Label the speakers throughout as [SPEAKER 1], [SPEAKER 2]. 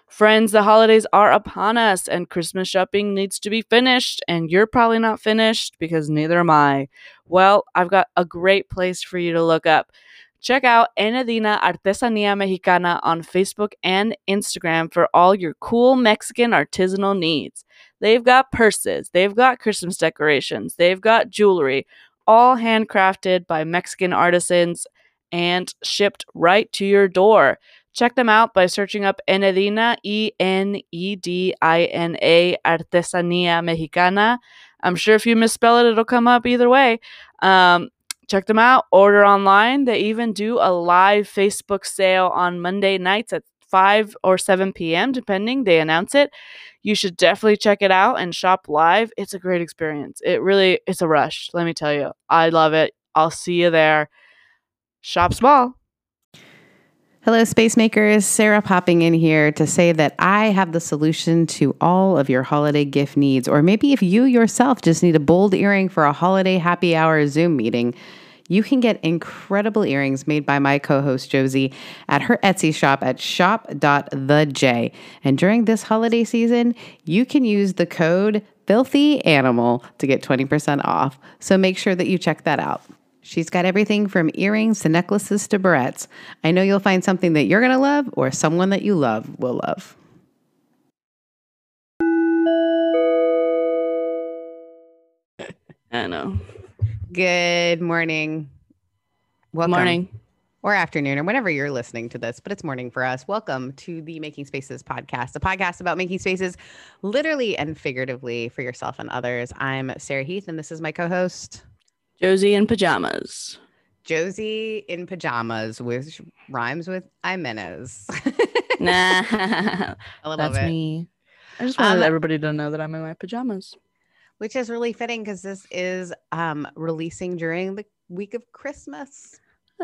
[SPEAKER 1] Friends, the holidays are upon us and Christmas shopping needs to be finished, and you're probably not finished because neither am I. Well, I've got a great place for you to look up. Check out Enedina Artesanía Mexicana on Facebook and Instagram for all your cool Mexican artisanal needs. They've got purses, they've got Christmas decorations, they've got jewelry, all handcrafted by Mexican artisans and shipped right to your door. Check them out by searching up Enedina, Enedina Artesanía Mexicana. I'm sure if you misspell it, it'll come up either way. Check them out. Order online. They even do a live Facebook sale on Monday nights at 5 or 7 p.m., depending. They announce it. You should definitely check it out and shop live. It's a great experience. It's a rush. Let me tell you. I love it. I'll see you there. Shop small.
[SPEAKER 2] Hello, Space Makers. Sarah popping in here to say that I have the solution to all of your holiday gift needs. Or maybe if you yourself just need a bold earring for a holiday happy hour Zoom meeting, you can get incredible earrings made by my co-host Josie at her Etsy shop at shop.thej. And during this holiday season, you can use the code FILTHYANIMAL to get 20% off. So make sure that you check that out. She's got everything from earrings to necklaces to barrettes. I know you'll find something that you're going to love or someone that you love will love.
[SPEAKER 1] I know.
[SPEAKER 2] Good morning. Welcome.
[SPEAKER 1] Morning.
[SPEAKER 2] Or afternoon or whenever you're listening to this, but it's morning for us. Welcome to the Making Spaces podcast, a podcast about making spaces literally and figuratively for yourself and others. I'm Sarah Heath, and this is my co-host,
[SPEAKER 1] Josie in pajamas.
[SPEAKER 2] Josie in pajamas, which rhymes with Jimenez.
[SPEAKER 1] Nah,
[SPEAKER 2] I love
[SPEAKER 1] that's
[SPEAKER 2] it.
[SPEAKER 1] me. I just wanted everybody to know that I'm in my pajamas.
[SPEAKER 2] Which is really fitting because this is releasing during the week of Christmas,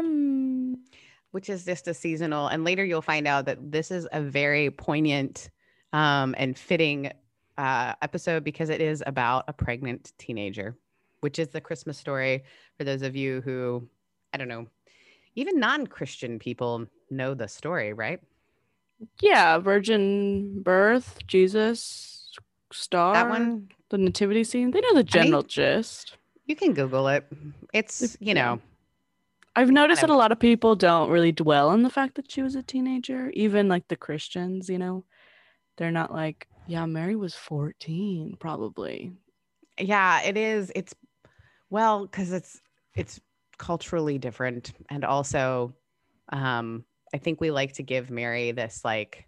[SPEAKER 2] which is just a seasonal. And later you'll find out that this is a very poignant and fitting episode because it is about a pregnant teenager, which is the Christmas story for those of you who, I don't know, even non-Christian people know the story, right?
[SPEAKER 1] Yeah, virgin birth, Jesus, star.
[SPEAKER 2] That one?
[SPEAKER 1] The nativity scene. They know the general gist.
[SPEAKER 2] You can Google it. It's, you know.
[SPEAKER 1] I've noticed that a lot of people don't really dwell on the fact that she was a teenager. Even like the Christians, you know, they're not like, yeah, Mary was 14, probably.
[SPEAKER 2] Yeah, it is. It's, well, because it's culturally different. And also, I think we like to give Mary this like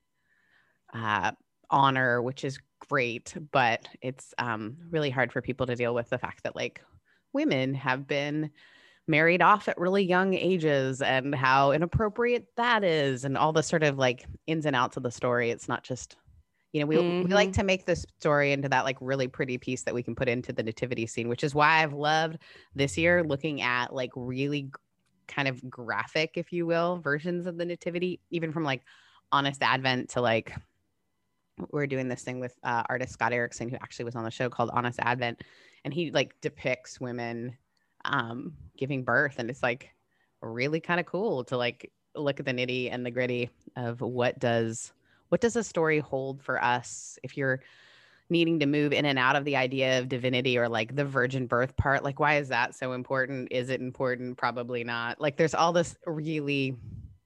[SPEAKER 2] honor, which is great, but it's really hard for people to deal with the fact that like women have been married off at really young ages and how inappropriate that is and all the sort of like ins and outs of the story. It's not just, you know, we like to make this story into that like really pretty piece that we can put into the nativity scene, which is why I've loved this year looking at like really kind of graphic, if you will, versions of the nativity, even from like Honest Advent to like, we're doing this thing with artist Scott Erickson, who actually was on the show called Honest Advent. And he like depicts women giving birth. And it's like really kind of cool to like look at the nitty and the gritty of what does a story hold for us if you're needing to move in and out of the idea of divinity or like the virgin birth part. Like, why is that so important? Is it important? Probably not. Like there's all this really,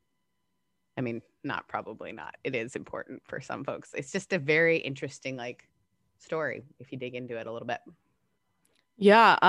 [SPEAKER 2] I mean, not probably not. It is important for some folks. It's just a very interesting like story if you dig into it a little bit.
[SPEAKER 1] Yeah,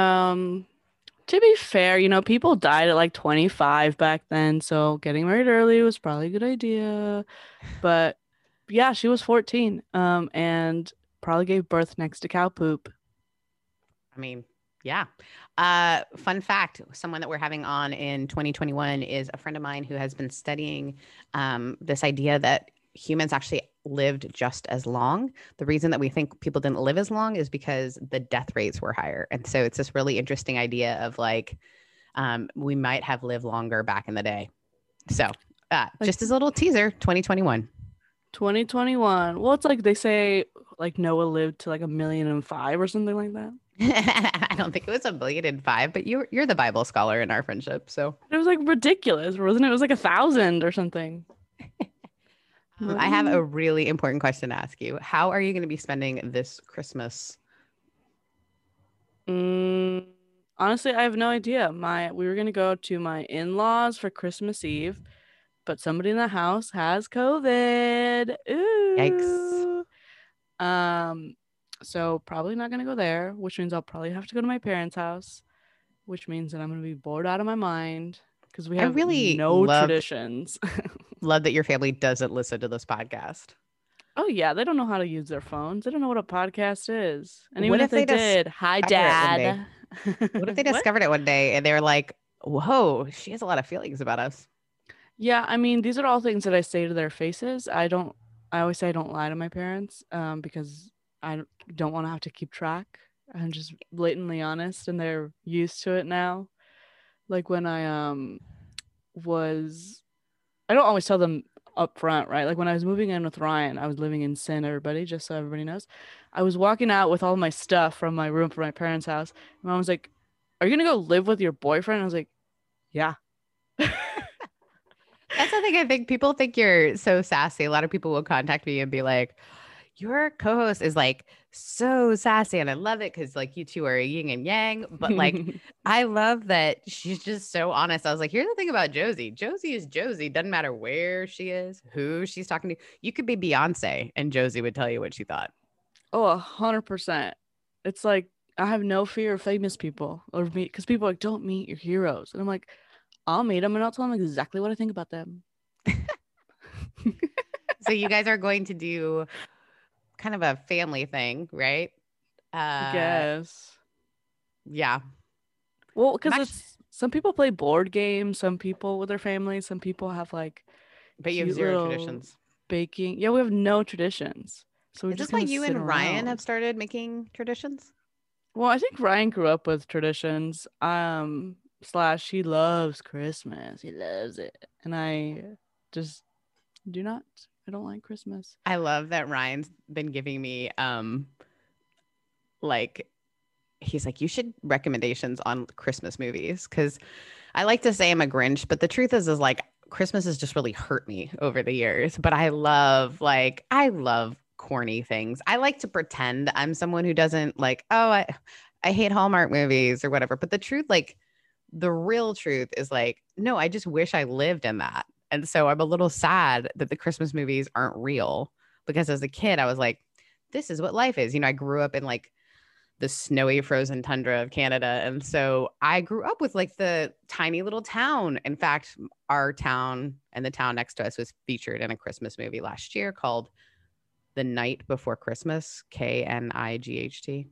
[SPEAKER 1] to be fair, you know, people died at like 25 back then, so getting married early was probably a good idea. But yeah, she was 14, and probably gave birth next to cow poop.
[SPEAKER 2] I mean, yeah. Fun fact, someone that we're having on in 2021 is a friend of mine who has been studying this idea that humans actually lived just as long. The reason that we think people didn't live as long is because the death rates were higher. And so it's this really interesting idea of like, we might have lived longer back in the day. So just as a little teaser, 2021.
[SPEAKER 1] 2021. Well, it's like they say like Noah lived to like 1,000,005 or something like that.
[SPEAKER 2] I don't think it was 1,000,005, but you're the Bible scholar in our friendship, so
[SPEAKER 1] it was like ridiculous, wasn't it? It was like 1,000 or something.
[SPEAKER 2] I have a really important question to ask you. How are you going to be spending this Christmas?
[SPEAKER 1] Mm, honestly, I have no idea. We were gonna go to my in-laws for Christmas Eve, but somebody in the house has COVID.
[SPEAKER 2] Yikes.
[SPEAKER 1] Ooh. Um, so probably not gonna go there, which means I'll probably have to go to my parents' house, which means that I'm gonna be bored out of my mind because we
[SPEAKER 2] I
[SPEAKER 1] have
[SPEAKER 2] really
[SPEAKER 1] no traditions.
[SPEAKER 2] love that your family doesn't listen to this podcast.
[SPEAKER 1] Oh yeah, they don't know how to use their phones. They don't know what a podcast is. And even
[SPEAKER 2] What
[SPEAKER 1] if
[SPEAKER 2] if
[SPEAKER 1] they
[SPEAKER 2] they
[SPEAKER 1] did, hi
[SPEAKER 2] discover it one day?
[SPEAKER 1] dad.
[SPEAKER 2] What if they
[SPEAKER 1] What?
[SPEAKER 2] discovered it one day and they were like, whoa, she has a lot of feelings about us?
[SPEAKER 1] Yeah, I mean, these are all things that I say to their faces. I always say I don't lie to my parents, because don't want to have to keep track. I'm just blatantly honest and they're used to it now. Like when was I don't always tell them up front, right? Like when I was moving in with Ryan, I was living in sin, everybody, just so everybody knows. I was walking out with all my stuff from my room from my parents' house. My mom was like, "Are you gonna go live with your boyfriend?" I was like, "Yeah."
[SPEAKER 2] That's the thing. I think people think you're so sassy. A lot of people will contact me and be like, your co-host is like so sassy. And I love it because like you two are yin and yang. But like, I love that she's just so honest. I was like, here's the thing about Josie. Josie is Josie. Doesn't matter where she is, who she's talking to. You could be Beyonce and Josie would tell you what she thought.
[SPEAKER 1] Oh, 100%. It's like I have no fear of famous people or meet because people are like don't meet your heroes, and I'm like, I'll meet them and I'll tell them exactly what I think about them.
[SPEAKER 2] So you guys are going to do kind of a family thing, right?
[SPEAKER 1] I
[SPEAKER 2] Uh,
[SPEAKER 1] guess.
[SPEAKER 2] yeah.
[SPEAKER 1] Well,
[SPEAKER 2] I'm
[SPEAKER 1] because
[SPEAKER 2] actually,
[SPEAKER 1] it's some people play board games, some people with their families, some people have like
[SPEAKER 2] but you have
[SPEAKER 1] cute
[SPEAKER 2] zero
[SPEAKER 1] little
[SPEAKER 2] traditions.
[SPEAKER 1] baking. Yeah, we have no traditions, so we're
[SPEAKER 2] Is
[SPEAKER 1] just
[SPEAKER 2] this why
[SPEAKER 1] gonna
[SPEAKER 2] you
[SPEAKER 1] sit
[SPEAKER 2] and Ryan have
[SPEAKER 1] around.
[SPEAKER 2] started making traditions?
[SPEAKER 1] Well, I think Ryan grew up with traditions. Slash, he loves Christmas. He loves it, and I just do not. I don't like Christmas.
[SPEAKER 2] I love that Ryan's been giving me like he's like, you should recommendations on Christmas movies because I like to say I'm a Grinch, but the truth is like Christmas has just really hurt me over the years. But I love corny things. I like to pretend I'm someone who doesn't like, oh, I hate Hallmark movies or whatever. But the truth, like the real truth is like, no, I just wish I lived in that. And so I'm a little sad that the Christmas movies aren't real because as a kid, I was like, this is what life is. You know, I grew up in like the snowy frozen tundra of Canada. And so I grew up with like the tiny little town. In fact, our town and the town next to us was featured in a Christmas movie last year called The Night Before Christmas, Knight.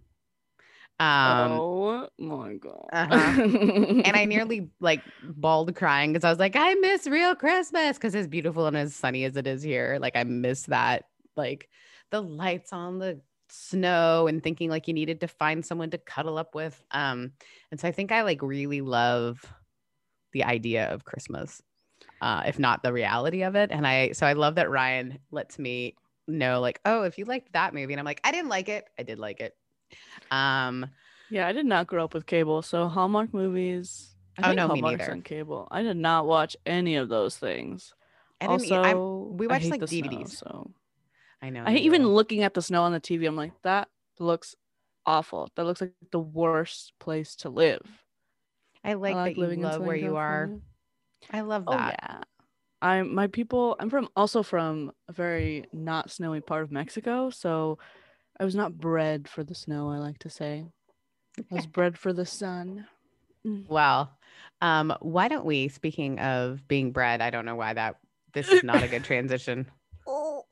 [SPEAKER 2] Um,
[SPEAKER 1] Oh my god.
[SPEAKER 2] uh-huh. And I nearly like bawled crying because I was like, I miss real Christmas because as beautiful and as sunny as it is here, like I miss that, like the lights on the snow and thinking like you needed to find someone to cuddle up with. And so I think I like really love the idea of Christmas, if not the reality of it. And I love that Ryan lets me know, like, oh, if you liked that movie, and I'm like, I didn't like it, I did like it. Um,
[SPEAKER 1] Yeah, I did not grow up with cable, so Hallmark movies. I
[SPEAKER 2] oh
[SPEAKER 1] think
[SPEAKER 2] no, me
[SPEAKER 1] Hallmark's
[SPEAKER 2] neither.
[SPEAKER 1] on cable. I did not watch any of those things.
[SPEAKER 2] I didn't. I'm.
[SPEAKER 1] Also,
[SPEAKER 2] We
[SPEAKER 1] I
[SPEAKER 2] watched
[SPEAKER 1] hate
[SPEAKER 2] like
[SPEAKER 1] the snow,
[SPEAKER 2] DVDs.
[SPEAKER 1] so
[SPEAKER 2] I know
[SPEAKER 1] I hate
[SPEAKER 2] you
[SPEAKER 1] even
[SPEAKER 2] do.
[SPEAKER 1] looking at the snow on the TV. I'm like, that looks awful. That looks like the worst place to live.
[SPEAKER 2] I
[SPEAKER 1] I
[SPEAKER 2] like that
[SPEAKER 1] like
[SPEAKER 2] you
[SPEAKER 1] living in
[SPEAKER 2] love where
[SPEAKER 1] Southern
[SPEAKER 2] you are.
[SPEAKER 1] California.
[SPEAKER 2] I love
[SPEAKER 1] Oh
[SPEAKER 2] that.
[SPEAKER 1] yeah. I'm from also from a very not snowy part of Mexico, so I was not bred for the snow, I like to say. I was bred for the sun. Mm.
[SPEAKER 2] Well, why don't we, speaking of being bred, I don't know why that this is not a good transition.
[SPEAKER 1] Oh.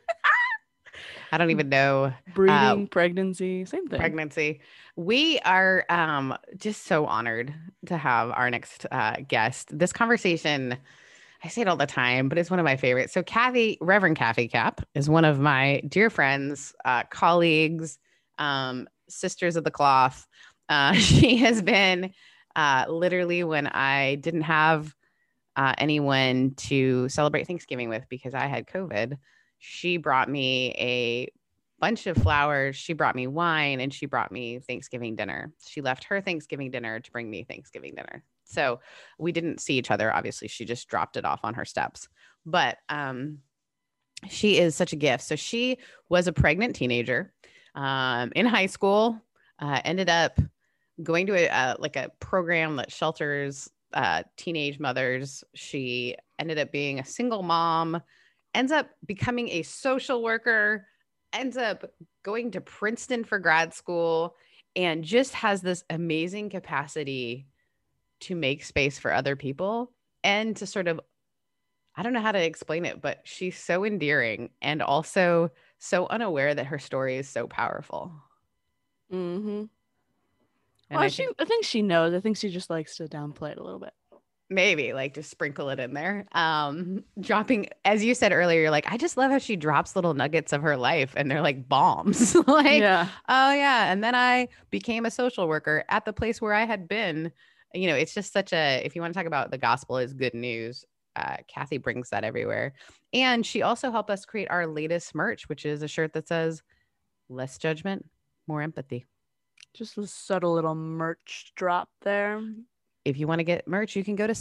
[SPEAKER 2] I don't even know
[SPEAKER 1] Breeding, pregnancy, same thing.
[SPEAKER 2] pregnancy. We are just so honored to have our next guest. This conversation, I say it all the time, but it's one of my favorites. So Kathy, Reverend Kathy Cap, is one of my dear friends, colleagues, sisters of the cloth. She has been literally when I didn't have anyone to celebrate Thanksgiving with because I had COVID. She brought me a bunch of flowers. She brought me wine and she brought me Thanksgiving dinner. She left her Thanksgiving dinner to bring me Thanksgiving dinner. So we didn't see each other. Obviously, she just dropped it off on her steps. But she is such a gift. So she was a pregnant teenager in high school, ended up going to a program that shelters teenage mothers. She ended up being a single mom, ends up becoming a social worker, ends up going to Princeton for grad school, and just has this amazing capacity to make space for other people and to sort of, I don't know how to explain it, but she's so endearing and also so unaware that her story is so powerful.
[SPEAKER 1] Mm-hmm.
[SPEAKER 2] And
[SPEAKER 1] Well, I think she knows. I think she just likes to downplay it a little bit.
[SPEAKER 2] Maybe like just sprinkle it in there. Dropping, as you said earlier, you're like, I just love how she drops little nuggets of her life and they're like bombs. Like,
[SPEAKER 1] Yeah.
[SPEAKER 2] oh yeah. And then I became a social worker at the place where I had been. You know, it's just such a, if you want to talk about the gospel is good news, Kathy brings that everywhere. And she also helped us create our latest merch, which is a shirt that says less judgment, more empathy.
[SPEAKER 1] Just a subtle little merch drop there.
[SPEAKER 2] If you want to get merch, you can go to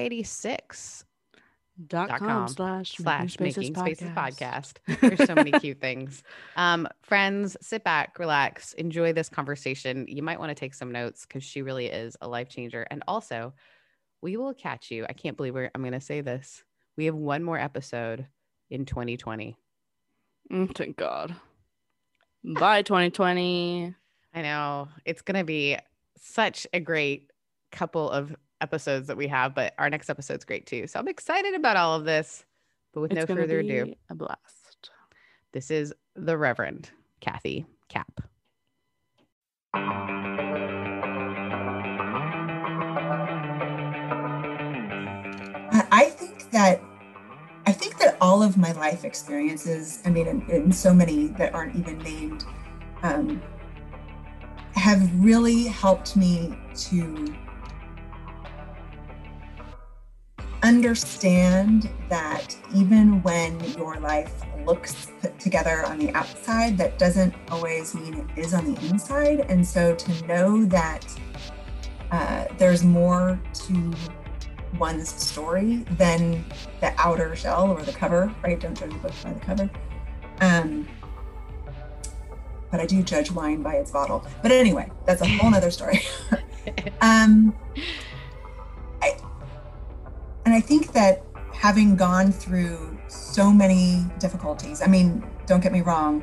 [SPEAKER 2] society6.com/making spaces podcast. There's so many cute things. Friends, sit back, relax, enjoy this conversation. You might want to take some notes because she really is a life changer. And also, we will catch you. I can't believe I'm going to say this. We have one more episode in 2020.
[SPEAKER 1] Thank God. Bye, 2020.
[SPEAKER 2] I know it's going to be such a great couple of episodes that we have, but our next episode's great too. So I'm excited about all of this, but with no further ado,
[SPEAKER 1] a blast.
[SPEAKER 2] This is the Reverend Kathy Kapp.
[SPEAKER 3] I think that all of my life experiences, I mean, and so many that aren't even named, have really helped me to understand that even when your life looks put together on the outside, that doesn't always mean it is on the inside. And so to know that there's more to one's story than the outer shell or the cover, right? Don't judge a book by the cover. But I do judge wine by its bottle. But anyway, that's a whole nother story. I think that having gone through so many difficulties, I mean, don't get me wrong,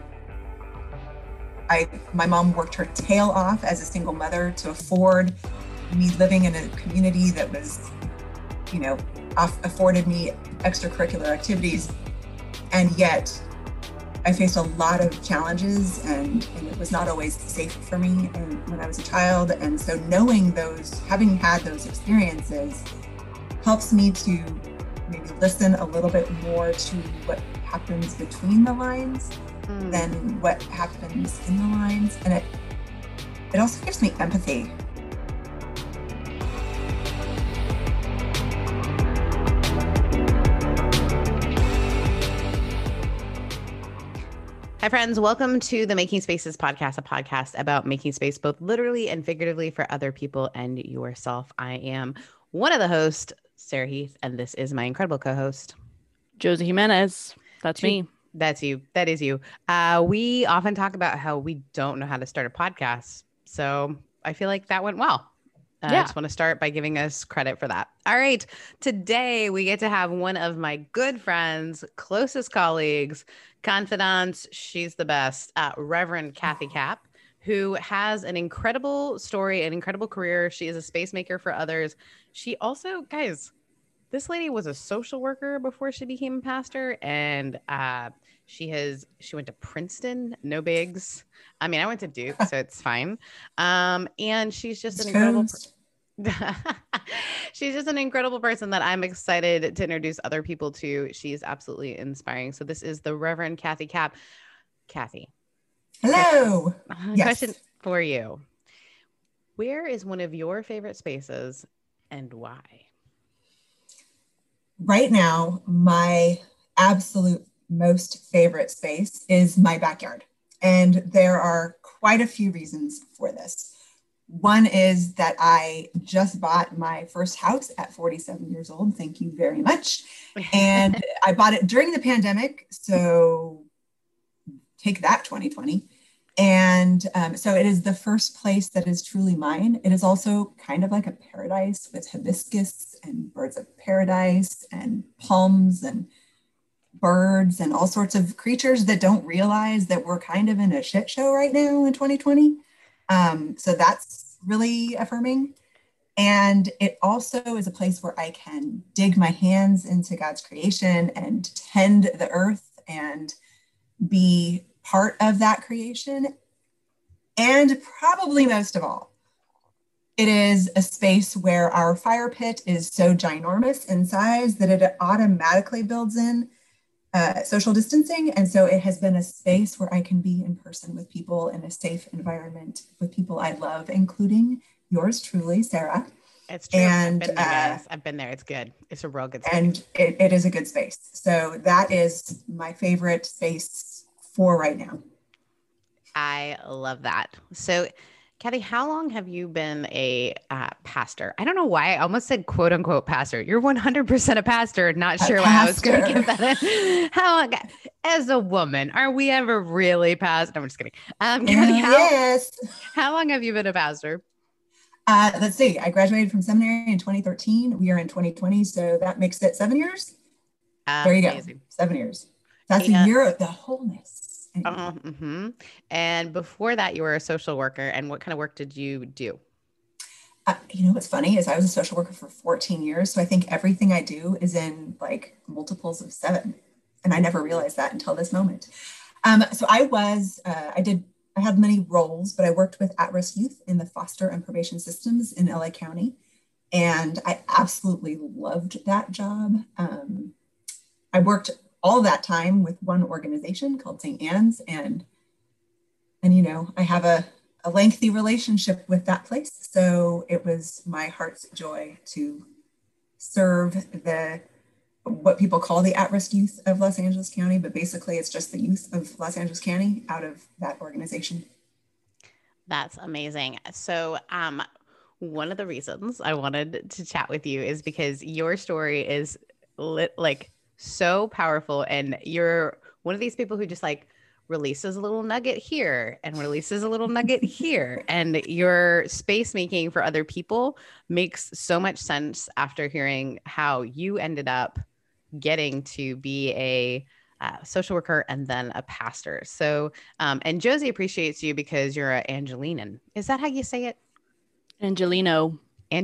[SPEAKER 3] my mom worked her tail off as a single mother to afford me living in a community that was, you know, afforded me extracurricular activities. And yet I faced a lot of challenges and it was not always safe for me when I was a child. And so knowing those, having had those experiences helps me to maybe listen a little bit more to what happens between the lines than what happens in the lines. And it also gives me empathy.
[SPEAKER 2] Hi, friends. Welcome to the Making Spaces podcast, a podcast about making space both literally and figuratively for other people and yourself. I am one of the hosts, Sarah Heath, and this is my incredible co-host,
[SPEAKER 1] Josie Jimenez. That's me.
[SPEAKER 2] That's you. That is you. We often talk about how we don't know how to start a podcast. So I feel like that went well. I just want to start by giving us credit for that. All right. Today, we get to have one of my good friends, closest colleagues, confidants. She's the best, Reverend Kathy Kapp, who has an incredible story, an incredible career. She is a space maker for others. She also, guys, this lady was a social worker before she became a pastor. And she went to Princeton, no bigs. I mean, I went to Duke, so it's fine. And she's just an incredible she's just an incredible person that I'm excited to introduce other people to. She's absolutely inspiring. So this is the Reverend Kathy Kapp. Kathy.
[SPEAKER 3] Hello.
[SPEAKER 2] Question for you. Where is one of your favorite spaces and why?
[SPEAKER 3] Right now, my absolute most favorite space is my backyard. And there are quite a few reasons for this. One is that I just bought my first house at 47 years old. Thank you very much. And I bought it during the pandemic. So take that, 2020. And so it is the first place that is truly mine. It is also kind of like a paradise with hibiscus and birds of paradise and palms and birds and all sorts of creatures that don't realize that we're kind of in a shit show right now in 2020. So that's really affirming. And it also is a place where I can dig my hands into God's creation and tend the earth and be part of that creation. And probably most of all, it is a space where our fire pit is so ginormous in size that it automatically builds in social distancing. And so it has been a space where I can be in person with people in a safe environment with people I love, including yours truly, Sarah.
[SPEAKER 2] It's true.
[SPEAKER 3] And
[SPEAKER 2] I've been there, guys. I've been there. It's good. It's a real good space.
[SPEAKER 3] And it is a good space. So that is my favorite space for right now.
[SPEAKER 2] I love that. So Kathy, how long have you been a pastor? I don't know why I almost said quote unquote pastor. You're 100% a pastor. Not sure why I was going to give that in. How long, as a woman, are we ever really pastor? No, I'm just kidding. Kathy,
[SPEAKER 3] yes.
[SPEAKER 2] How long have you been a pastor?
[SPEAKER 3] Let's see. I graduated from seminary in 2013. We are in 2020, so that makes it 7 years. There you
[SPEAKER 2] amazing.
[SPEAKER 3] go. 7 years. That's a year of the wholeness.
[SPEAKER 2] And before that, you were a social worker. And what kind of work did you do?
[SPEAKER 3] You know, what's funny is I was a social worker for 14 years. So I think everything I do is in like multiples of 7. And I never realized that until this moment. So I had many roles, but I worked with at-risk youth in the foster and probation systems in LA County. And I absolutely loved that job. I worked all that time with one organization called St. Anne's. And you know, I have a lengthy relationship with that place. So it was my heart's joy to serve what people call the at-risk youth of Los Angeles County, but basically it's just the youth of Los Angeles County out of that organization.
[SPEAKER 2] That's amazing. So, one of the reasons I wanted to chat with you is because your story is so powerful, and you're one of these people who just like releases a little nugget here and releases a little nugget here, and your space making for other people makes so much sense after hearing how you ended up getting to be a social worker and then a pastor. So, and Josie appreciates you because you're an Angelinan. Is that how you say it?
[SPEAKER 1] Angelino.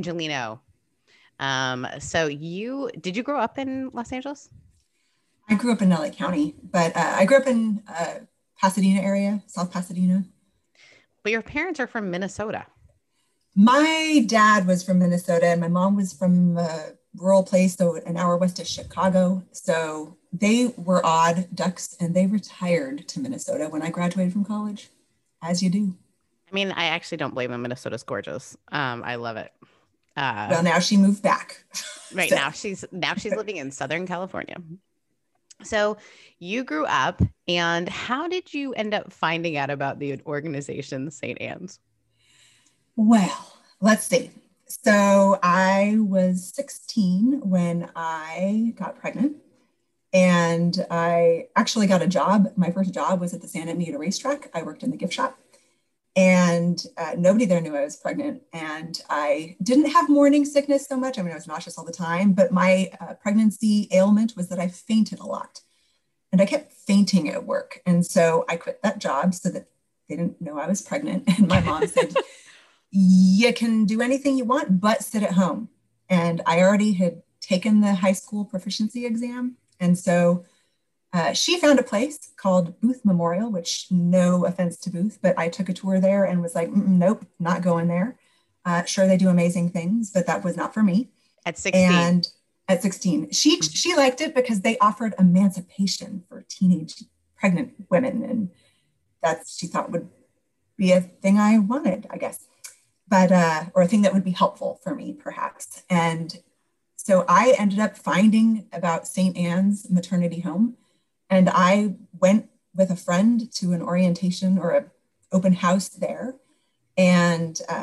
[SPEAKER 2] So did you grow up in Los Angeles?
[SPEAKER 3] I grew up in LA County, but I grew up in Pasadena area, South Pasadena.
[SPEAKER 2] But your parents are from Minnesota.
[SPEAKER 3] My dad was from Minnesota and my mom was from a rural place, so an hour west of Chicago. So they were odd ducks and they retired to Minnesota when I graduated from college, as you do.
[SPEAKER 2] I mean, I actually don't blame them. Minnesota's gorgeous. I love it.
[SPEAKER 3] Well, now she moved back.
[SPEAKER 2] Right. So. Now she's living in Southern California. So you grew up, and how did you end up finding out about the organization St. Anne's?
[SPEAKER 3] Well, let's see. So I was 16 when I got pregnant, and I actually got a job. My first job was at the Santa Anita racetrack. I worked in the gift shop, and nobody there knew I was pregnant. And I didn't have morning sickness so much. I mean, I was nauseous all the time, but my pregnancy ailment was that I fainted a lot. And I kept fainting at work. And so I quit that job so that they didn't know I was pregnant. And my mom said, you can do anything you want, but sit at home. And I already had taken the high school proficiency exam. And so she found a place called Booth Memorial, which no offense to Booth, but I took a tour there and was like, nope, not going there. Sure, they do amazing things, but that was not for me.
[SPEAKER 2] At 16.
[SPEAKER 3] And at 16, she liked it because they offered emancipation for teenage pregnant women. And she thought would be a thing I wanted, I guess, but, or a thing that would be helpful for me, perhaps. And so I ended up finding about St. Anne's maternity home. And I went with a friend to an orientation or an open house there. And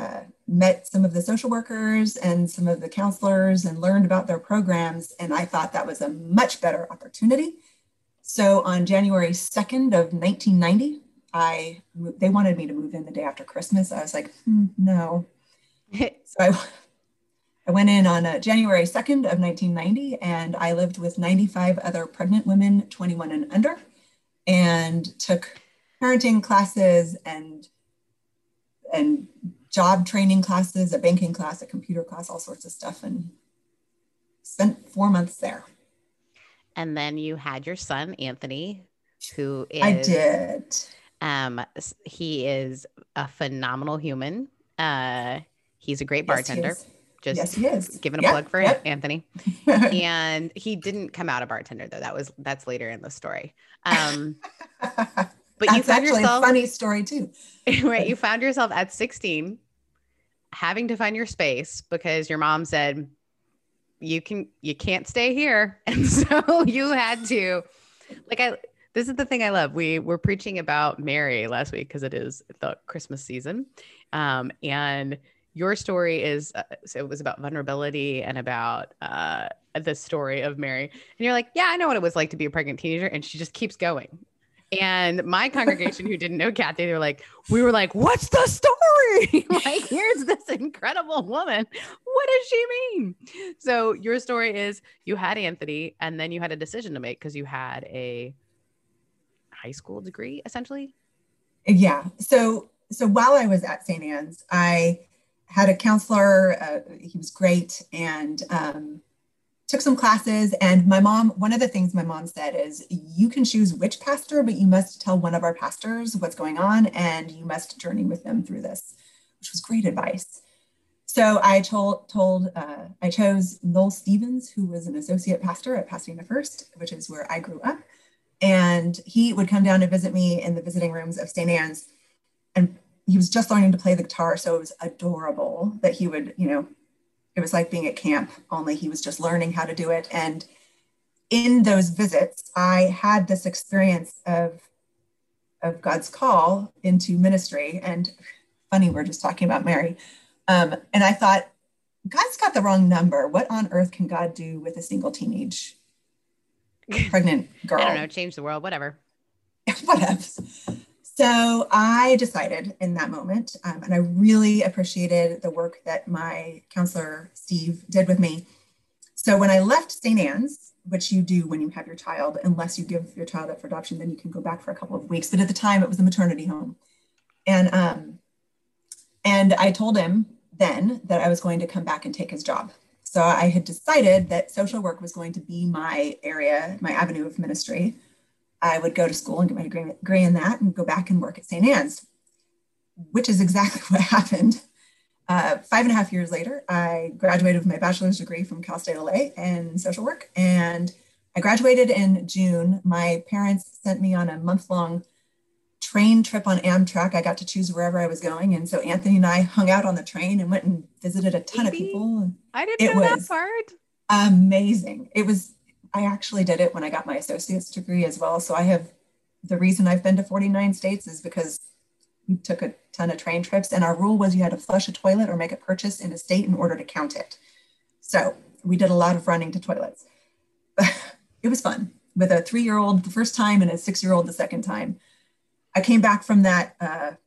[SPEAKER 3] met some of the social workers and some of the counselors and learned about their programs. And I thought that was a much better opportunity. So on January 2nd of 1990, they wanted me to move in the day after Christmas. I was like, no. So I went in on January 2nd of 1990, and I lived with 95 other pregnant women, 21 and under, and took parenting classes and job training classes, a banking class, a computer class, all sorts of stuff, and spent 4 months there.
[SPEAKER 2] And then you had your son, Anthony, who is...
[SPEAKER 3] I did.
[SPEAKER 2] He is a phenomenal human. He's a great bartender.
[SPEAKER 3] Yes, he is.
[SPEAKER 2] Giving a plug for Anthony. And he didn't come out a bartender though. That's later in the story. But
[SPEAKER 3] that's
[SPEAKER 2] you found
[SPEAKER 3] actually
[SPEAKER 2] yourself,
[SPEAKER 3] a funny story too.
[SPEAKER 2] Right. You found yourself at 16 having to find your space because your mom said, you can't stay here. And so you had to, this is the thing I love. We were preaching about Mary last week because it is the Christmas season. And your story is, so it was about vulnerability and about the story of Mary. And you're like, yeah, I know what it was like to be a pregnant teenager. And she just keeps going. And my congregation who didn't know Kathy, we were like, what's the story? Here's this incredible woman. What does she mean? So your story is you had Anthony and then you had a decision to make because you had a high school degree, essentially.
[SPEAKER 3] Yeah. So while I was at St. Anne's, I had a counselor. He was great, and took some classes. And my mom, one of the things my mom said is, you can choose which pastor, but you must tell one of our pastors what's going on, and you must journey with them through this, which was great advice. So I I chose Noel Stevens, who was an associate pastor at Pasadena First, which is where I grew up. And he would come down to visit me in the visiting rooms of St. Anne's. And he was just learning to play the guitar. So it was adorable that he would, it was like being at camp, only he was just learning how to do it. And in those visits, I had this experience of God's call into ministry. And funny, we're just talking about Mary. And I thought, God's got the wrong number. What on earth can God do with a single teenage pregnant girl?
[SPEAKER 2] I don't know, change the world, whatever.
[SPEAKER 3] Whatever. So I decided in that moment, and I really appreciated the work that my counselor, Steve, did with me. So when I left St. Anne's, which you do when you have your child, unless you give your child up for adoption, then you can go back for a couple of weeks. But at the time, it was a maternity home. And I told him then that I was going to come back and take his job. So I had decided that social work was going to be my area, my avenue of ministry. I would go to school and get my degree in that and go back and work at St. Anne's, which is exactly what happened. 5.5 years later, I graduated with my bachelor's degree from Cal State LA in social work. And I graduated in June. My parents sent me on a month-long train trip on Amtrak. I got to choose wherever I was going. And so Anthony and I hung out on the train and went and visited a ton of people.
[SPEAKER 2] I didn't know that part.
[SPEAKER 3] Amazing. I actually did it when I got my associate's degree as well. So the reason I've been to 49 states is because we took a ton of train trips, and our rule was you had to flush a toilet or make a purchase in a state in order to count it. So we did a lot of running to toilets. It was fun with a 3-year-old the first time and a 6-year-old the second time. I came back from that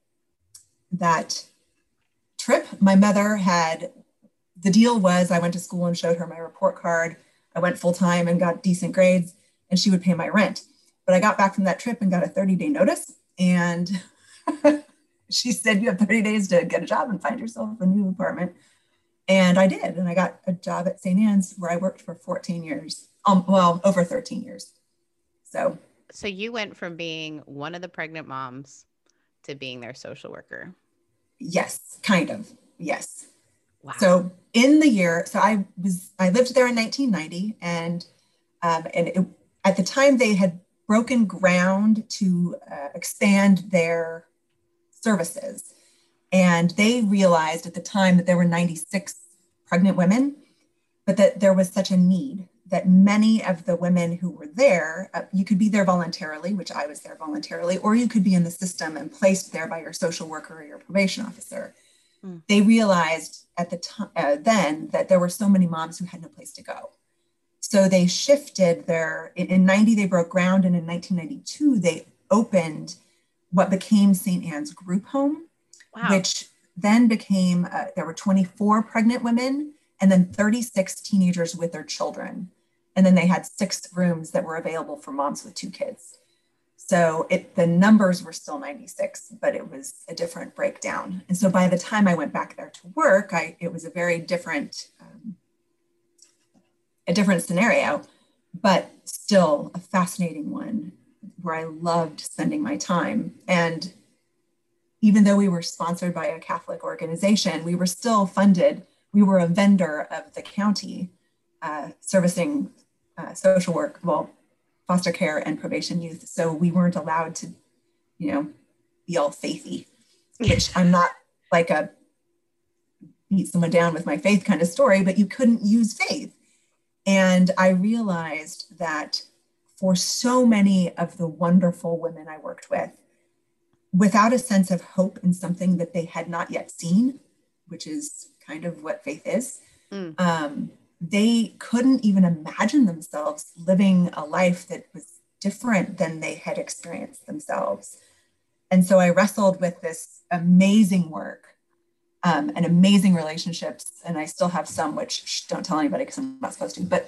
[SPEAKER 3] trip. My mother the deal was I went to school and showed her my report card. I went full time and got decent grades, and she would pay my rent. But I got back from that trip and got a 30-day notice. And she said, you have 30 days to get a job and find yourself a new apartment. And I did. And I got a job at St. Anne's where I worked for 14 years, over 13 years. So
[SPEAKER 2] you went from being one of the pregnant moms to being their social worker.
[SPEAKER 3] Yes, kind of. Yes.
[SPEAKER 2] Wow.
[SPEAKER 3] So in the year, I lived there in 1990, and at the time they had broken ground to expand their services. And they realized at the time that there were 96 pregnant women, but that there was such a need that many of the women who were there, you could be there voluntarily, which I was there voluntarily, or you could be in the system and placed there by your social worker or your probation officer. They realized at the time then that there were so many moms who had no place to go. So they shifted in 90, they broke ground. And in 1992, they opened what became St. Anne's Group Home, which then became, there were 24 pregnant women and then 36 teenagers with their children. And then they had 6 rooms that were available for moms with 2 kids. So the numbers were still 96, but it was a different breakdown. And so by the time I went back there to work, it was a very different scenario, but still a fascinating one where I loved spending my time. And even though we were sponsored by a Catholic organization, we were still funded. We were a vendor of the county servicing social work, foster care and probation youth. So we weren't allowed to, be all faithy, which I'm not like a beat someone down with my faith kind of story, but you couldn't use faith. And I realized that for so many of the wonderful women I worked with, without a sense of hope in something that they had not yet seen, which is kind of what faith is, they couldn't even imagine themselves living a life that was different than they had experienced themselves. And so I wrestled with this amazing work and amazing relationships. And I still have some, which don't tell anybody because I'm not supposed to, but,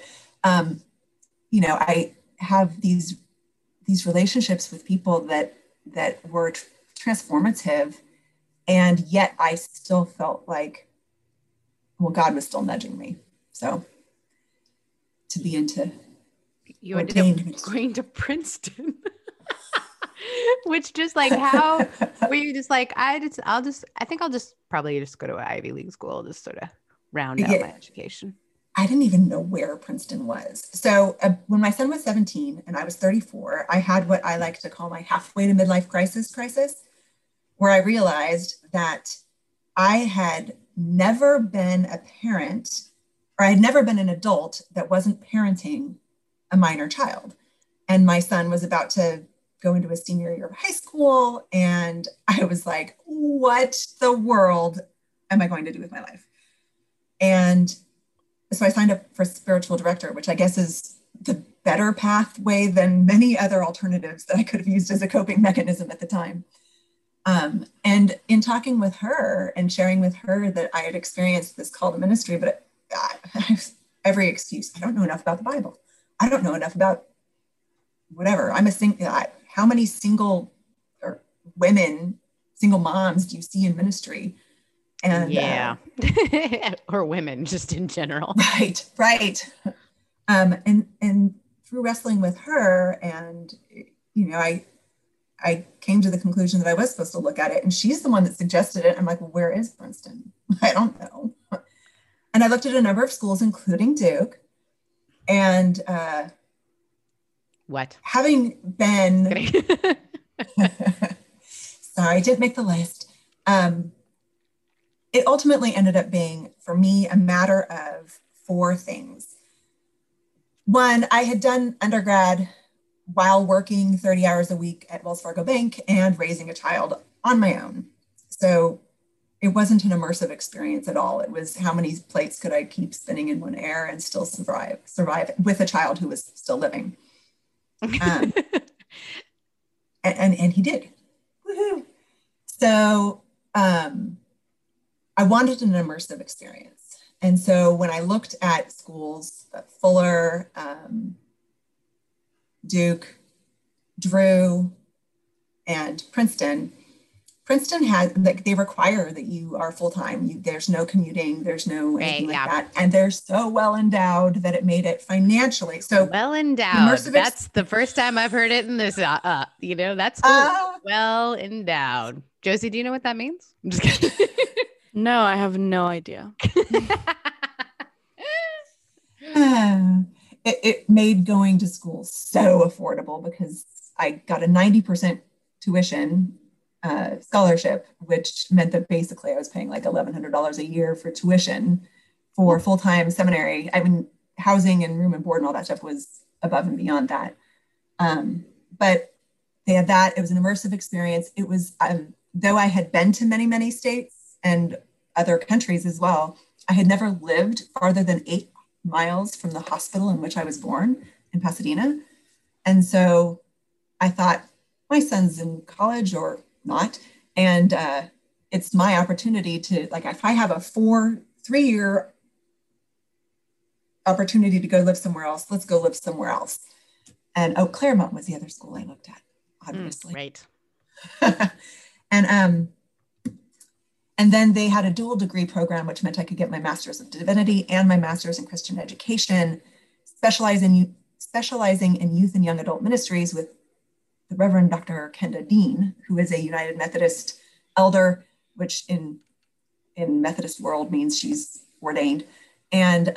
[SPEAKER 3] I have these relationships with people that were transformative. And yet I still felt like, God was still nudging me. So to be into,
[SPEAKER 2] you ended up going to Princeton, which just like, how were you just like, I think I'll just probably just go to an Ivy League school, just sort of round out my education.
[SPEAKER 3] I didn't even know where Princeton was. So when my son was 17 and I was 34, I had what I like to call my halfway to midlife crisis, where I realized that I had never been a parent, or I had never been an adult that wasn't parenting a minor child. And my son was about to go into his senior year of high school. And I was like, what the world am I going to do with my life? And so I signed up for spiritual director, which I guess is the better pathway than many other alternatives that I could have used as a coping mechanism at the time. And in talking with her and sharing with her that I had experienced this call to ministry, but every excuse, I don't know enough about the Bible. I don't know enough about whatever. How many single moms do you see in ministry? And
[SPEAKER 2] or women just in general.
[SPEAKER 3] Right. And through wrestling with her and, I came to the conclusion that I was supposed to look at it, and she's the one that suggested it. I'm like, well, where is Princeton? I don't know. And I looked at a number of schools, including Duke, and having been, sorry, I didn't make the list. It ultimately ended up being, for me, a matter of 4 things. One, I had done undergrad while working 30 hours a week at Wells Fargo Bank and raising a child on my own. So it wasn't an immersive experience at all. It was how many plates could I keep spinning in one air and still survive with a child who was still living. And he did. Woohoo. So I wanted an immersive experience. And so when I looked at schools, Fuller, Duke, Drew, and Princeton has, like, they require that you are full-time. There's no commuting, there's no anything like that. And they're so well endowed that it made it financially. So
[SPEAKER 2] well endowed. That's the first time I've heard it in this, that's cool. Well endowed. Josie, do you know what that means? I'm just kidding.
[SPEAKER 1] No, I have no idea.
[SPEAKER 3] It made going to school so affordable because I got a 90% tuition scholarship, which meant that basically I was paying like $1,100 a year for tuition for full-time seminary. I mean, housing and room and board and all that stuff was above and beyond that. But they had that. It was an immersive experience. It was, though I had been to many, many states and other countries as well. I had never lived farther than 8 miles from the hospital in which I was born in Pasadena. And so I thought, my son's in college or not. And it's my opportunity to, like, if I have a 3-year opportunity to go live somewhere else, let's go live somewhere else. And Claremont was the other school I looked at, obviously.
[SPEAKER 2] Right.
[SPEAKER 3] and then they had a dual degree program, which meant I could get my master's of divinity and my master's in Christian education, specializing in youth and young adult ministries with the Reverend Dr. Kenda Dean, who is a United Methodist elder, which in Methodist world means she's ordained, and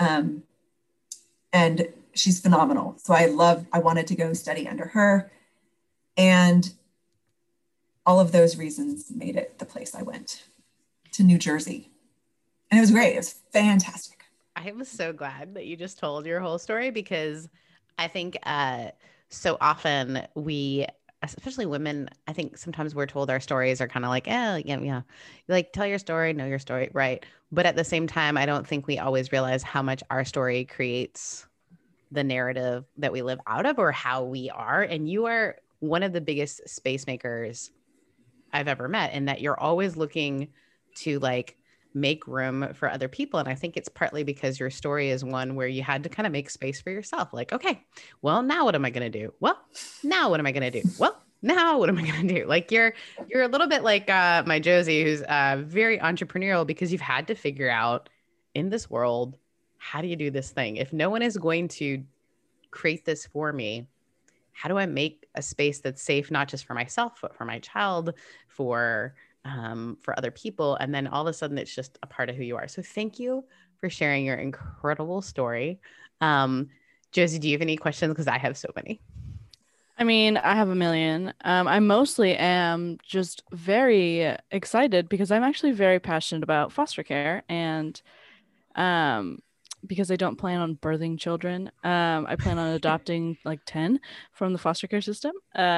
[SPEAKER 3] she's phenomenal. So I wanted to go study under her, and all of those reasons made it the place I went, to New Jersey. And it was great. It was fantastic.
[SPEAKER 2] I was so glad that you just told your whole story, because I think so often we, especially women, I think sometimes we're told our stories are kind of like, yeah. Like, tell your story, know your story, right? But at the same time, I don't think we always realize how much our story creates the narrative that we live out of, or how we are. And you are one of the biggest space makers I've ever met, in that you're always looking to like make room for other people. And I think it's partly because your story is one where you had to kind of make space for yourself. Like, okay, well, now what am I going to do? Well, now what am I going to do? Well, now what am I going to do? Like you're a little bit like my Josie, who's very entrepreneurial, because you've had to figure out in this world, how do you do this thing? If no one is going to create this for me, how do I make a space that's safe, not just for myself, but for my child, for other people? And then all of a sudden it's just a part of who you are. So thank you for sharing your incredible story. Josie, do you have any questions? Because I have so many.
[SPEAKER 1] I mean, I have a million. I mostly am just very excited because I'm actually very passionate about foster care, and because I don't plan on birthing children, I plan on adopting like 10 from the foster care system.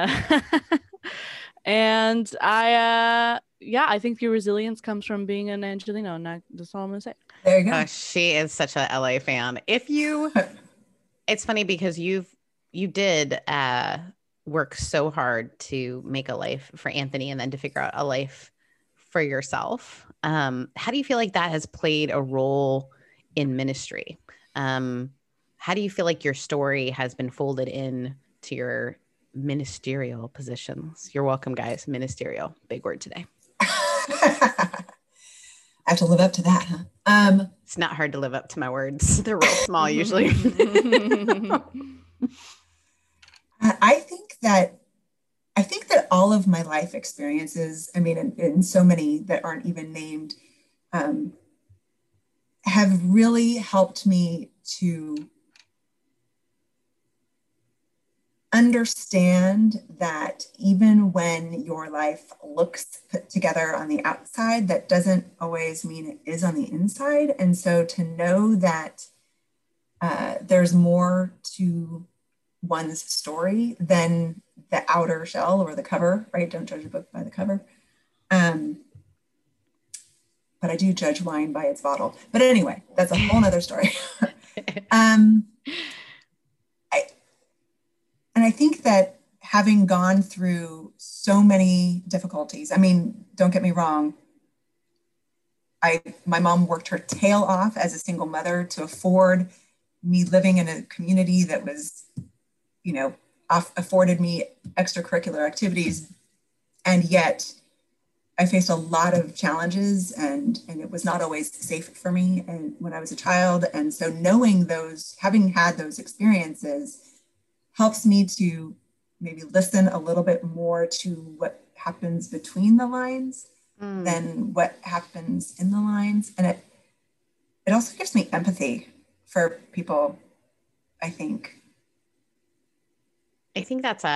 [SPEAKER 1] And I think your resilience comes from being an Angelino, and that's all I'm gonna say.
[SPEAKER 3] There you go.
[SPEAKER 2] She is such a LA fan. It's funny because you did work so hard to make a life for Anthony, and then to figure out a life for yourself. How do you feel like that has played a role in ministry? How do you feel like your story has been folded in to your ministerial positions? You're welcome, guys. Ministerial, big word today.
[SPEAKER 3] I have to live up to that, huh?
[SPEAKER 2] It's not hard to live up to my words. They're real small usually.
[SPEAKER 3] I think that all of my life experiences, I mean, and so many that aren't even named, have really helped me to understand that even when your life looks put together on the outside, that doesn't always mean it is on the inside. And so to know that there's more to one's story than the outer shell or the cover, right? Don't judge a book by the cover. But I do judge wine by its bottle. But anyway, that's a whole nother story. I think that having gone through so many difficulties, I mean, don't get me wrong, my mom worked her tail off as a single mother to afford me living in a community that was, afforded me extracurricular activities. And yet I faced a lot of challenges, and it was not always safe for me and when I was a child. And so knowing those, having had those experiences, helps me to maybe listen a little bit more to what happens between the lines than what happens in the lines. And it also gives me empathy for people, I think.
[SPEAKER 2] I think that's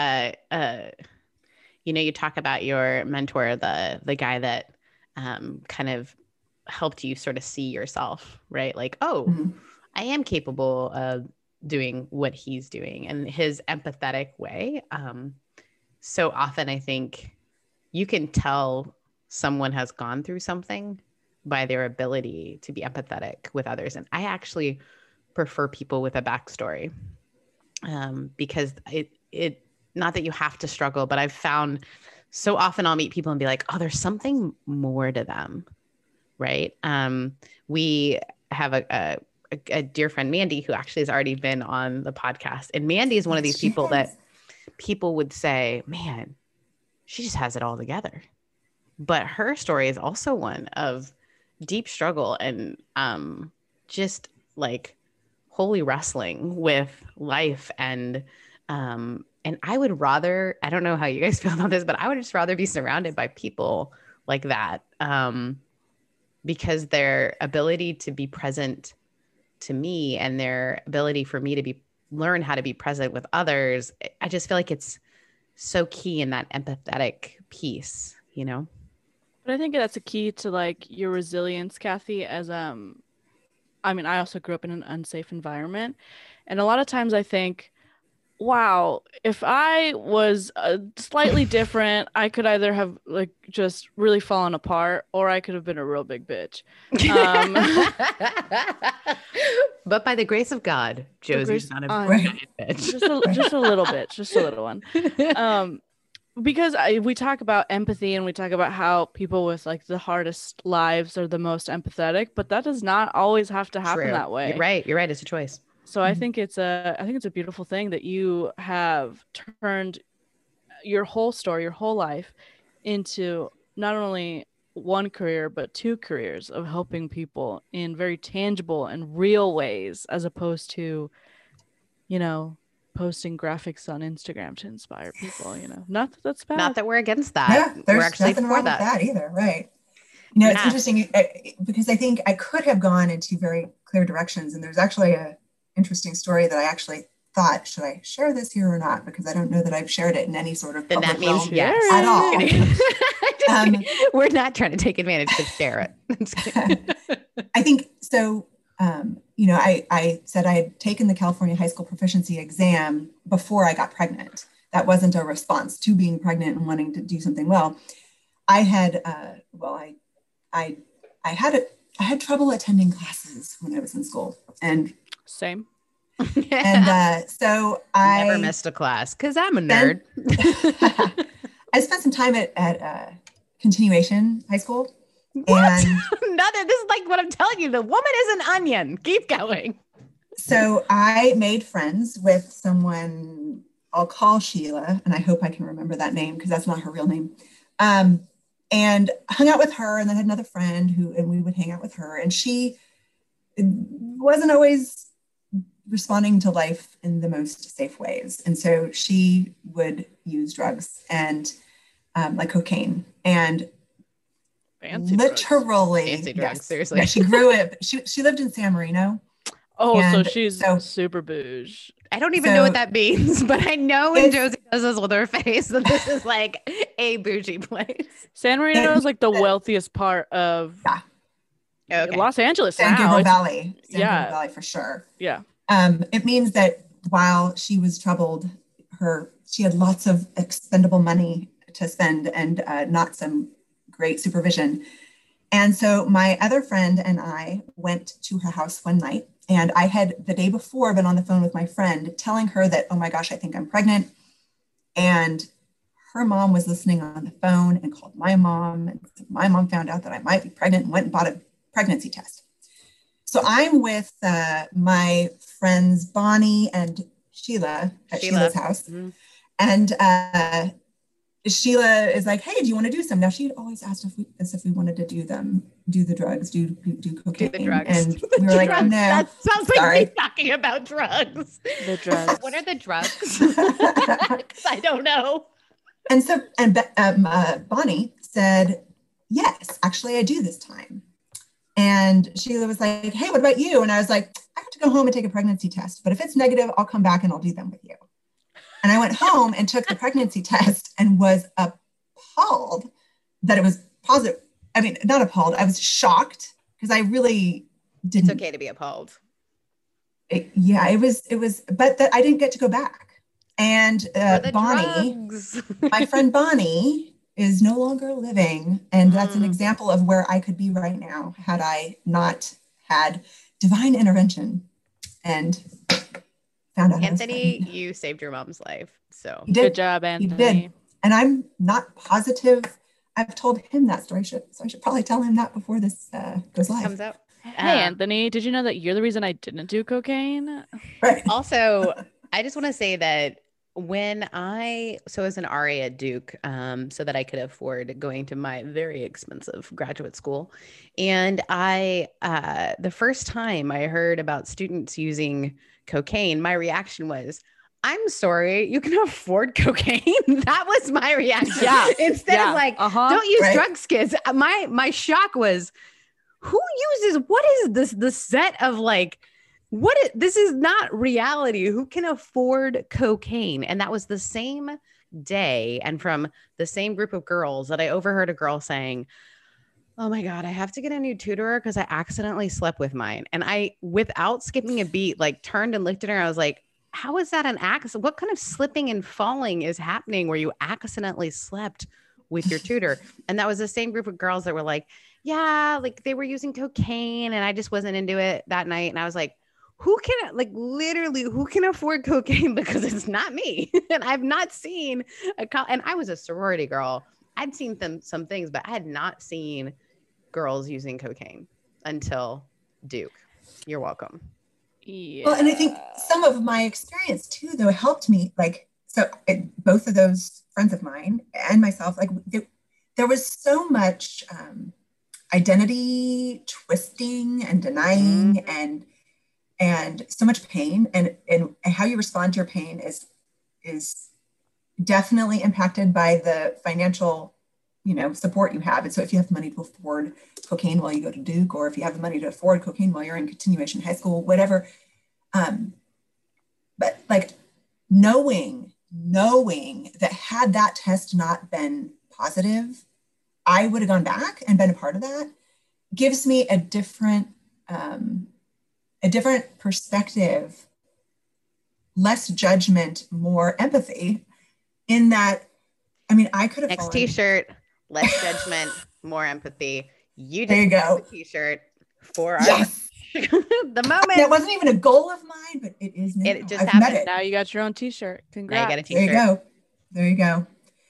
[SPEAKER 2] you talk about your mentor, the guy that kind of helped you sort of see yourself, right? Like, I am capable of doing what he's doing, and his empathetic way. So often I think you can tell someone has gone through something by their ability to be empathetic with others. And I actually prefer people with a backstory, because it not that you have to struggle, but I've found so often I'll meet people and be like, oh, there's something more to them. Right. We have a dear friend, Mandy, who actually has already been on the podcast. And Mandy is one of these people that people would say, man, she just has it all together. But her story is also one of deep struggle and just like holy wrestling with life. And I would rather, I don't know how you guys feel about this, but I would just rather be surrounded by people like that, because their ability to be present to me and their ability for me to learn how to be present with others, I just feel like it's so key in that empathetic piece, you know?
[SPEAKER 1] But I think that's a key to like your resilience, Kathy, as I mean, I also grew up in an unsafe environment. And a lot of times I think, wow, if I was slightly different, I could either have like just really fallen apart, or I could have been a real big bitch.
[SPEAKER 2] But by the grace of God, Josie's not a giant bitch.
[SPEAKER 1] Just a little bit, just a little one. Because we talk about empathy and we talk about how people with like the hardest lives are the most empathetic, but that does not always have to happen that way.
[SPEAKER 2] You're right. It's a choice.
[SPEAKER 1] So I think it's a beautiful thing that you have turned your whole story, your whole life into not only one career, but two careers of helping people in very tangible and real ways, as opposed to, you know, posting graphics on Instagram to inspire people, you know. Not that that's bad.
[SPEAKER 2] Not that we're against that.
[SPEAKER 3] Yeah, there's
[SPEAKER 2] we're actually
[SPEAKER 3] nothing wrong
[SPEAKER 2] for that.
[SPEAKER 3] with that either, right? You know, it's interesting because I think I could have gone in two very clear directions, and there's actually a interesting story that I actually thought, should I share this here or not? Because I don't know that I've shared it in any sort of public realm at all.
[SPEAKER 2] We're not trying to take advantage, but share it.
[SPEAKER 3] I think so. You know, I said I had taken the California High School Proficiency exam before I got pregnant. That wasn't a response to being pregnant and wanting to do something well. I had, I had trouble attending classes when I was in school, and
[SPEAKER 1] same.
[SPEAKER 3] And so I
[SPEAKER 2] never missed a class because I'm a nerd.
[SPEAKER 3] I spent some time at continuation high school.
[SPEAKER 2] What?
[SPEAKER 3] And
[SPEAKER 2] this is like what I'm telling you. The woman is an onion. Keep going.
[SPEAKER 3] So I made friends with someone I'll call Sheila, and I hope I can remember that name because that's not her real name. And hung out with her, and then had another friend and we would hang out with her, and she wasn't always responding to life in the most safe ways. And so she would use drugs and like cocaine and
[SPEAKER 1] fancy
[SPEAKER 3] literally
[SPEAKER 2] drugs, seriously.
[SPEAKER 3] Yeah, she grew up. She lived in San Marino.
[SPEAKER 1] Oh, so she's super bouge.
[SPEAKER 2] I don't even know what that means, but I know when Josie does this with her face that this is like a bougie place.
[SPEAKER 1] San Marino is like the wealthiest part of Los Angeles.
[SPEAKER 3] San Gabriel Valley. San Gabriel Valley for sure.
[SPEAKER 1] Yeah.
[SPEAKER 3] It means that while she was troubled, she had lots of expendable money to spend and not some great supervision. And so my other friend and I went to her house one night, and I had the day before been on the phone with my friend telling her that, oh my gosh, I think I'm pregnant. And her mom was listening on the phone and called my mom. And my mom found out that I might be pregnant and went and bought a pregnancy test. So I'm with my friends Bonnie and Sheila at Sheila's house. Mm-hmm. And Sheila is like, hey, do you want to do some? Now she'd always asked if we wanted to do the drugs, do cocaine.
[SPEAKER 2] Do the drugs.
[SPEAKER 3] And we were like, no.
[SPEAKER 2] That sounds like me talking about drugs.
[SPEAKER 1] The drugs.
[SPEAKER 2] What are the drugs? Because I don't know.
[SPEAKER 3] And so, Bonnie said, yes, actually I do this time. And Sheila was like, hey, what about you? And I was like, I have to go home and take a pregnancy test, but if it's negative, I'll come back and I'll do them with you. And I went home and took the pregnancy test and was appalled that it was positive. I mean, not appalled. I was shocked because I really didn't.
[SPEAKER 2] It's okay to be appalled.
[SPEAKER 3] It was, but I didn't get to go back. And Bonnie, my friend Bonnie, is no longer living. And that's an example of where I could be right now had I not had divine intervention and found out
[SPEAKER 2] Anthony, you saved your mom's life. So
[SPEAKER 1] good job, Anthony.
[SPEAKER 3] He did. And I'm not positive I've told him that story, so I should probably tell him that before this goes live.
[SPEAKER 2] Comes out.
[SPEAKER 1] Hey, Anthony, did you know that you're the reason I didn't do cocaine?
[SPEAKER 3] Right.
[SPEAKER 2] Also, I just want to say that as an RA at Duke, so that I could afford going to my very expensive graduate school. And the first time I heard about students using cocaine, my reaction was, I'm sorry, you can afford cocaine. That was my reaction.
[SPEAKER 1] Yeah.
[SPEAKER 2] Instead of like, don't use drugs, kids. My shock was, what is the set of like, this is not reality. Who can afford cocaine? And that was the same day. And from the same group of girls that I overheard a girl saying, oh my God, I have to get a new tutor because I accidentally slept with mine. And I, without skipping a beat, like turned and looked at her. I was like, how is that an accident? What kind of slipping and falling is happening where you accidentally slept with your tutor? And that was the same group of girls that were like, yeah, like they were using cocaine and I just wasn't into it that night. And I was like, who can afford cocaine? Because it's not me. And I've not seen and I was a sorority girl. I'd seen some things, but I had not seen girls using cocaine until Duke. You're welcome.
[SPEAKER 1] Yeah.
[SPEAKER 3] Well, and I think some of my experience too, though, helped me. Both of those friends of mine and myself, there was so much identity twisting and denying and so much pain, and how you respond to your pain is definitely impacted by the financial, support you have. And so if you have the money to afford cocaine while you go to Duke, or if you have the money to afford cocaine while you're in continuation high school, whatever. But like knowing that had that test not been positive, I would have gone back and been a part of that, gives me a different perspective, less judgment, more empathy, in that, I could have
[SPEAKER 2] next t-shirt, less judgment, more empathy.
[SPEAKER 3] There you go.
[SPEAKER 2] T-shirt for our
[SPEAKER 3] yes.
[SPEAKER 2] The moment.
[SPEAKER 3] That wasn't even a goal of mine, but it is now.
[SPEAKER 2] It just happened.
[SPEAKER 1] Now you got your own t-shirt. Congrats.
[SPEAKER 2] Now you got a t-shirt.
[SPEAKER 3] There you go.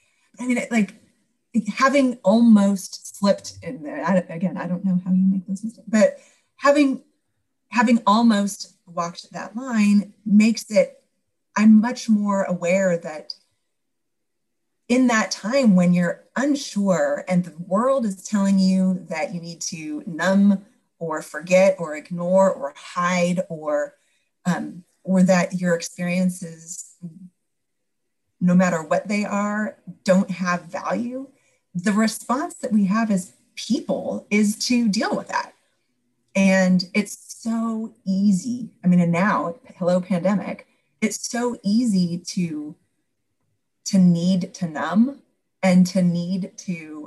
[SPEAKER 3] Having almost slipped in there. I don't know how you make those mistakes, but having almost walked that line makes it, I'm much more aware that in that time when you're unsure and the world is telling you that you need to numb or forget or ignore or hide, or that your experiences, no matter what they are, don't have value, the response that we have as people is to deal with that. And it's so easy. And now, hello pandemic, it's so easy to need to numb and to need to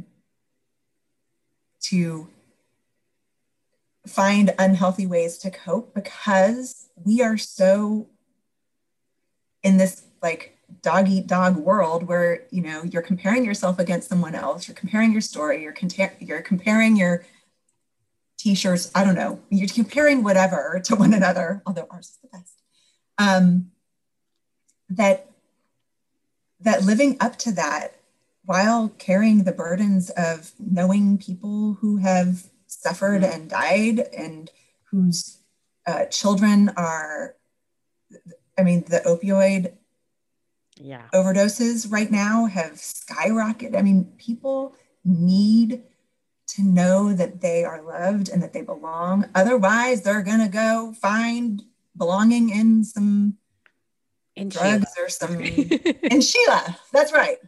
[SPEAKER 3] find unhealthy ways to cope, because we are so in this dog eat dog world where, you're comparing yourself against someone else, you're comparing your story, you're comparing your t-shirts, I don't know, you're comparing whatever to one another, although ours is the best. That living up to that while carrying the burdens of knowing people who have suffered and died, and whose children are, the opioid overdoses right now have skyrocketed. People need to know that they are loved and that they belong. Otherwise, they're going to go find belonging in some drugs Sheila. Or some in Sheila. That's right.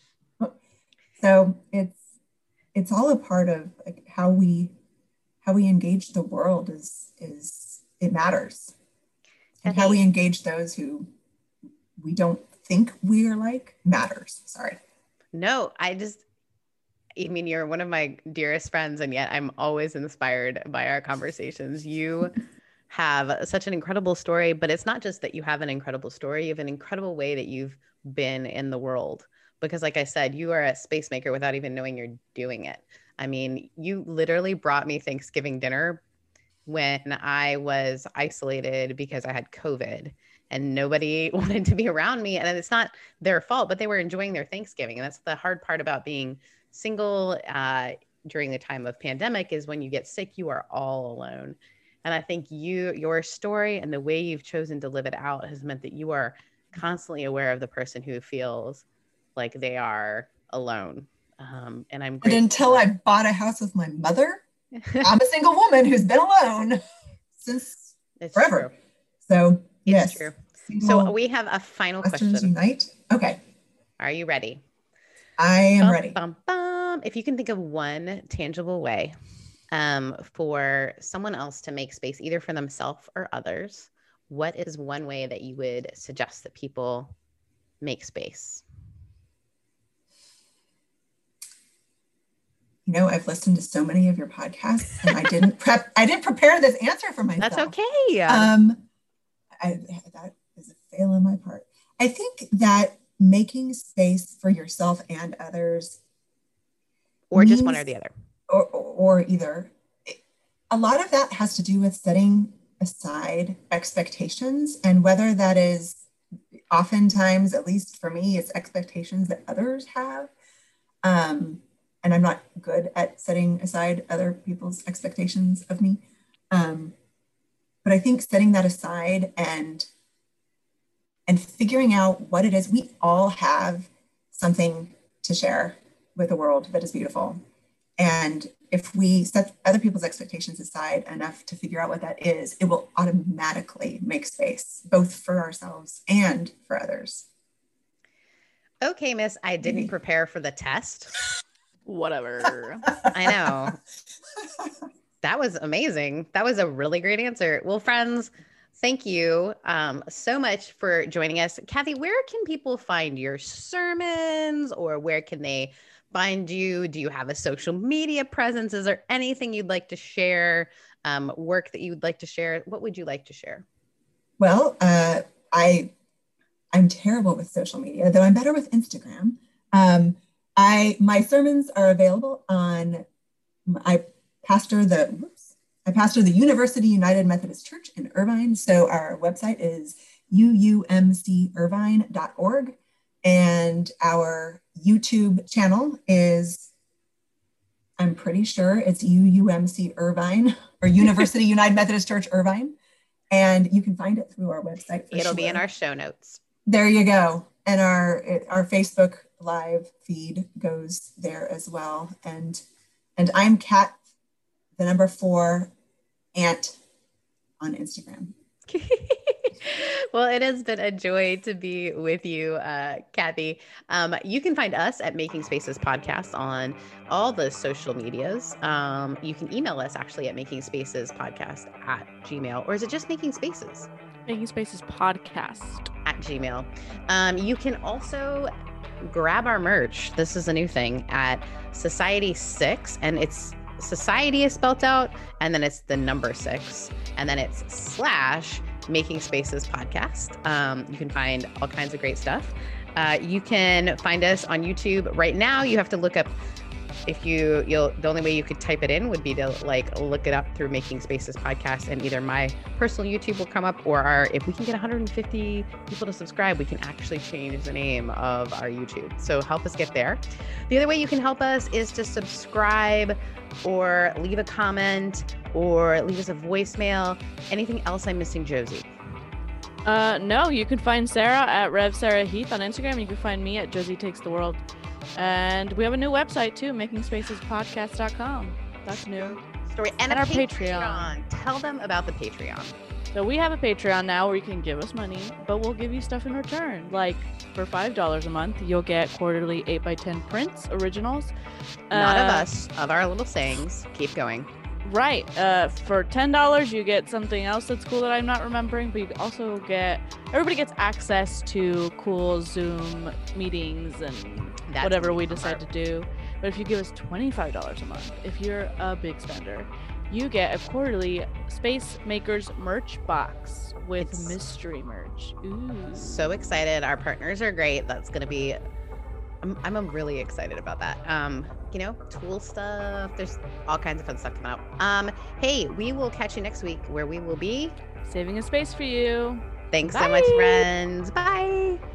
[SPEAKER 3] So it's all a part of how we engage the world is it matters. And how we engage those who we don't think we're matters. Sorry.
[SPEAKER 2] No, you're one of my dearest friends, and yet I'm always inspired by our conversations. You have such an incredible story, but it's not just that you have an incredible story, you have an incredible way that you've been in the world. because like I said, you are a space maker without even knowing you're doing it. I mean, you literally brought me Thanksgiving dinner when I was isolated because I had COVID and nobody wanted to be around me. And it's not their fault, but they were enjoying their Thanksgiving. And that's the hard part about being single during the time of pandemic, is when you get sick, you are all alone. And I think your story and the way you've chosen to live it out has meant that you are constantly aware of the person who feels like they are alone. And I'm grateful.
[SPEAKER 3] And until I bought a house with my mother, I'm a single woman who's been alone since forever.
[SPEAKER 2] True.
[SPEAKER 3] So yes,
[SPEAKER 2] it's true. So we have a final question.
[SPEAKER 3] Unite. Okay.
[SPEAKER 2] Are you ready?
[SPEAKER 3] I am ready.
[SPEAKER 2] If you can think of one tangible way for someone else to make space, either for themselves or others, what is one way that you would suggest that people make space?
[SPEAKER 3] You know, I've listened to so many of your podcasts, and I didn't prepare this answer for myself.
[SPEAKER 2] That's okay.
[SPEAKER 3] That is a fail on my part. I think that making space for yourself and others,
[SPEAKER 2] or just one or the other,
[SPEAKER 3] or either, a lot of that has to do with setting aside expectations, and whether that is, oftentimes, at least for me, it's expectations that others have. And I'm not good at setting aside other people's expectations of me. But I think setting that aside and figuring out what it is, we all have something to share with the world that is beautiful. And if we set other people's expectations aside enough to figure out what that is, it will automatically make space, both for ourselves and for others.
[SPEAKER 2] Okay, Miss, I didn't prepare for the test.
[SPEAKER 1] Whatever.
[SPEAKER 2] I know. That was amazing. That was a really great answer. Well, friends, thank you so much for joining us. Kathy, where can people find your sermons, or where can they find you? Do you have a social media presence? Is there anything you'd like to share, work that you'd like to share? What would you like to share? Well,
[SPEAKER 3] I'm terrible with social media, though I'm better with Instagram. My sermons are available on, I pastor the University United Methodist Church in Irvine. So our website is uumcirvine.org. And our YouTube channel is, I'm pretty sure it's UUMC Irvine, or University United Methodist Church Irvine. And you can find it through our website.
[SPEAKER 2] It'll be in our show notes.
[SPEAKER 3] There you go. And our Facebook live feed goes there as well. And I'm Kat, the number 4 Ant on Instagram.
[SPEAKER 2] Well, it has been a joy to be with you, Kathy. You can find us at Making Spaces Podcast on all the social medias. You can email us actually at makingspacespodcast@gmail.com, or is it just Making Spaces?
[SPEAKER 1] Making Spaces Podcast
[SPEAKER 2] @gmail.com. You can also grab our merch. This is a new thing at Society 6, and it's Society is spelled out, and then it's the number 6, and then it's / Making Spaces Podcast. You can find all kinds of great stuff. You can find us on YouTube right now. You have to look up, the only way you could type it in would be to look it up through Making Spaces Podcast, and either my personal YouTube will come up, or if we can get 150 people to subscribe, we can actually change the name of our YouTube. So help us get there. The other way you can help us is to subscribe, or leave a comment, or leave us a voicemail. Anything else I'm missing, Josie?
[SPEAKER 1] No, you can find Sarah at Rev Sarah Heath on Instagram. You can find me at Josie Takes the World. And we have a new website too, makingspacеspodcast.com. That's new.
[SPEAKER 2] Story. And our Patreon. Tell them about the Patreon.
[SPEAKER 1] So we have a Patreon now where you can give us money, but we'll give you stuff in return. Like for $5 a month, you'll get quarterly 8x10 prints, originals.
[SPEAKER 2] Not of us, of our little sayings. Keep going.
[SPEAKER 1] Right. For $10, you get something else that's cool that I'm not remembering, but you also everybody gets access to cool Zoom meetings and whatever we decide to do. But if you give us $25 a month, if you're a big spender, you get a quarterly Space Makers merch box with mystery merch. Ooh.
[SPEAKER 2] So excited. Our partners are great. That's going to be I'm really excited about that. Tool stuff. There's all kinds of fun stuff coming out. Hey, we will catch you next week where we will be
[SPEAKER 1] saving a space for you.
[SPEAKER 2] Thanks
[SPEAKER 1] Bye.
[SPEAKER 2] so much, friends. Bye.